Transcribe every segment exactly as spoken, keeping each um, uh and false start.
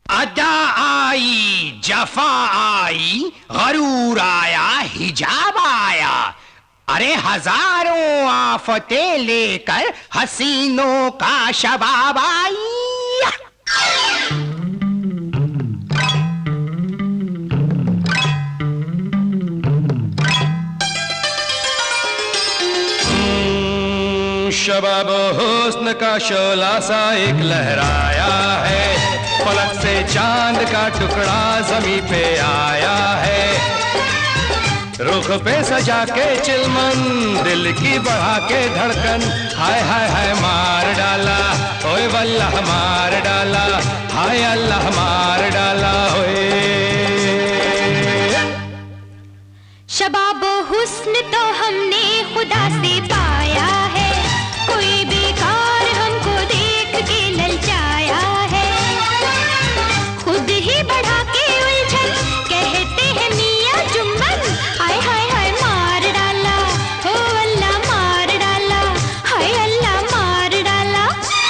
अदा आई, जफा आई, गरूर आया, हिजाब आया। अरे हजारों आफतें लेकर हसीनों का शबाब आई। शबाब हुस्न का शोला सा एक लहराया है, फलक से चांद का टुकड़ा जमी पे आया है। रुख पे सजा के चिलमन, दिल की बढ़ा के धड़कन, हाय हाय हाय मार डाला, ओए वल्लाह मार डाला, हाय अल्लाह मार डाला। ओए शबाब हुस्न तो हमने खुदा से पाया है, कोई बेकार हमको देख के ललचाया है। खुद ही बढ़ा के उलझन, कहते हैं मियां जुम्मन, हाय हाय हाय मार डाला, हो अल्लाह मार डाला, हाय अल्लाह मार डाला।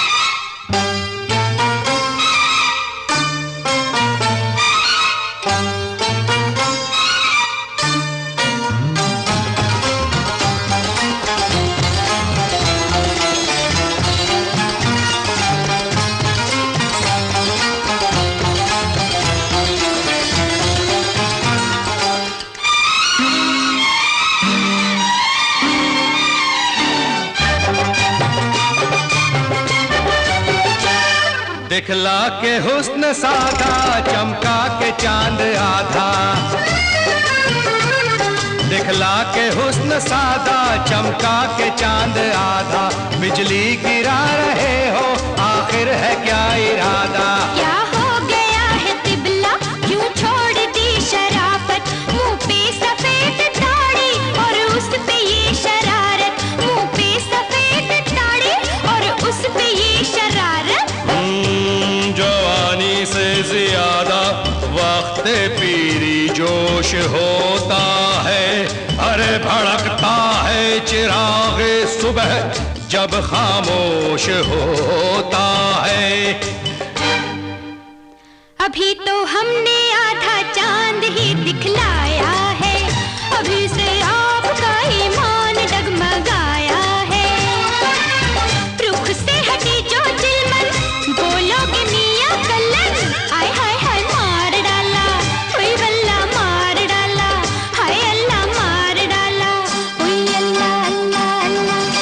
दिखला के हुस्न सादा, चमका के चांद आधा। दिखला के हुस्न सादा, चमका के चांद आधा। बिजली गिरा रहे हो, आखिर है क्या इरादा? क्या हो गया है तिबला, क्यों छोड़ दी शराफत? मुंह पे सफेद दाढ़ी और उस पे ये शरारत, मुंह पे सफेद दाढ़ी और उस पे ये शरारत। जवानी से ज्यादा वक्त पीरी जोश होता है, अरे भड़कता है चिराग सुबह जब खामोश होता है। अभी तो हमने आधा चांद ही दिखलाया है, अभी से आपका ईमान डगमगाया है। रुख से हटी जो चिलमन, बोलोगे मियां कल्लन, हाय हाय हाय मार डाला, ओए वल्लाह मार डाला, हाय अल्लाह मार डाला, ओए अल्लाह अल्लाह अल्लाह।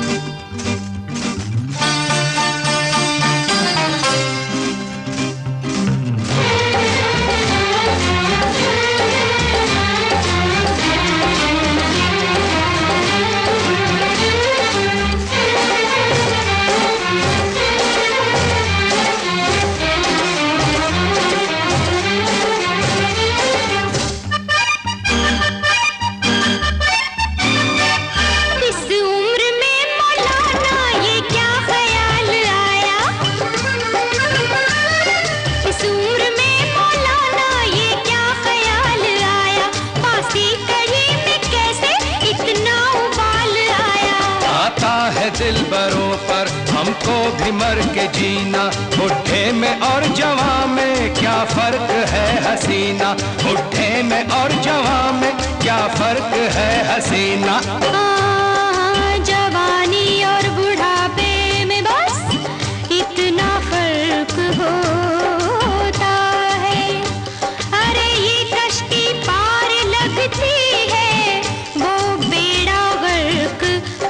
दिलबरों पर हमको भी मर के जीना, बुढ़े में और जवां में क्या फर्क है हसीना, बुढ़े में और जवां में क्या फर्क है हसीना। हाँ, जवानी और बुढ़ापे में बस इतना फर्क होता है। अरे ये कश्ती पार लगती है, वो बेड़ा गर्क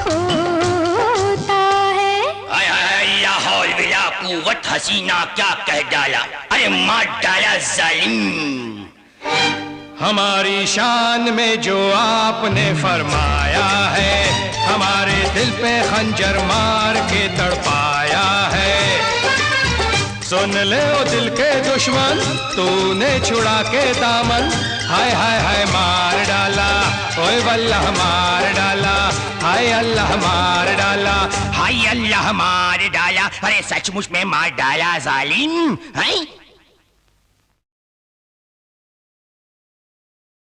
होता है। हाय हाय या हौल या कुव्वत, हसीना क्या कह डाला, अरे मार डाला जालिम। हमारी शान में जो आपने फरमाया है, हमारे दिल पे खंजर मार के तड़पाया है। सुन ले ओ दिल के दुश्मन, तूने छुड़ा के दामन, हाय हाय हाय मार डाला, ओए वल्लाह मार डाला, हाय अल्लाह मार डाला, हाय अल्लाह मार डाला, अरे सचमुच में मार डाला जालिम है।